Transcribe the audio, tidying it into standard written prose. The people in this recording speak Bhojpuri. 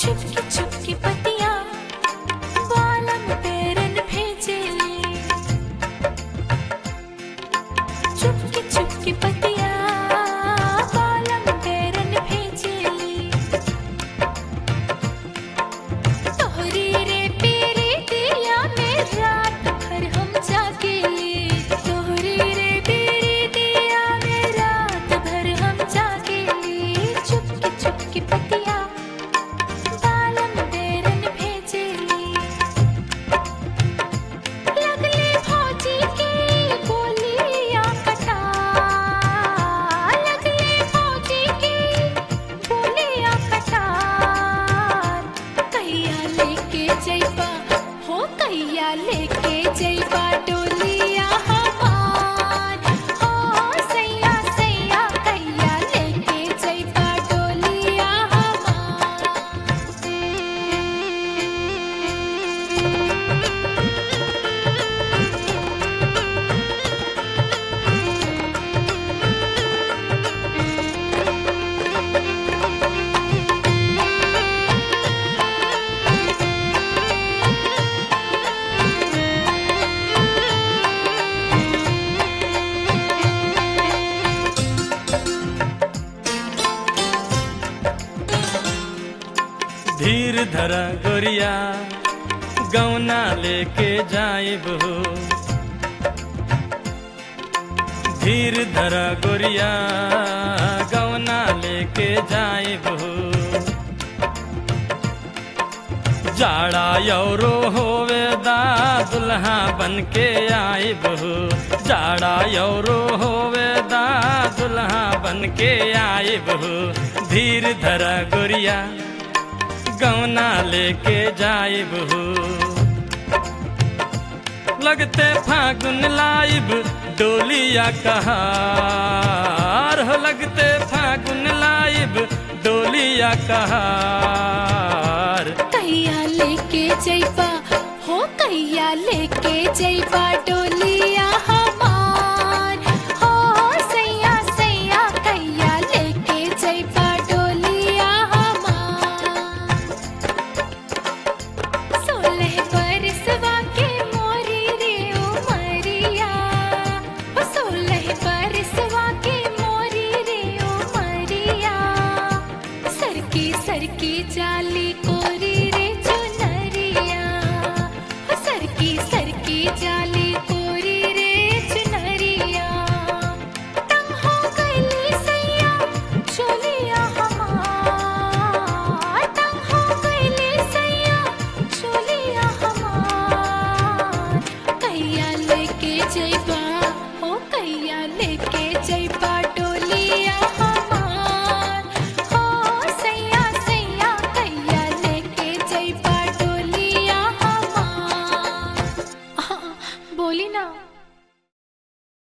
चुपकी चुपकी पतिया बालम पेरन भेजेली चुपकी चुपकी पतिया बालम पेरन भेजेली तोहरी रे पीरी दिया में रात भर हम जागेली तोहरी रे पीरी दिया में रात भर हम जागेली चुपकी चुपकी पतिया बालम पेरन भेजेली लगले भौजी के बोलिया कटार लगले भौजी के बोलिया कटार कैया लेके जइबा हो कैया लेके जइबा डोलिया हमार हो सैया सैया कैया लेके जइबा डोलिया हमार धीर धरा गोरिया गौना लेके जाइब हो धीर धरा गोरिया गौना लेके जाइब हो जाड़ा यौरो होवे दा दुल्हा बन के आइब हो जाड़ा यौरो होवे दा दुल्हा बन के आइब हो धीर धरा गोरिया गौना लेके जाइब हो लगते फागुन लाइब डोलिया कहार हो लगते फागुन लाइब डोलिया कहार कैया लेके जइबा हो कैया लेके जइबा डोलिया हमार हो सैया सैया कैया लेके जइबा डोलिया हमार 16 बरसवा के मोरी रे उमरिया 16 बरसवा के मोरी रे उमरिया सरकी सरकी जाली कोरी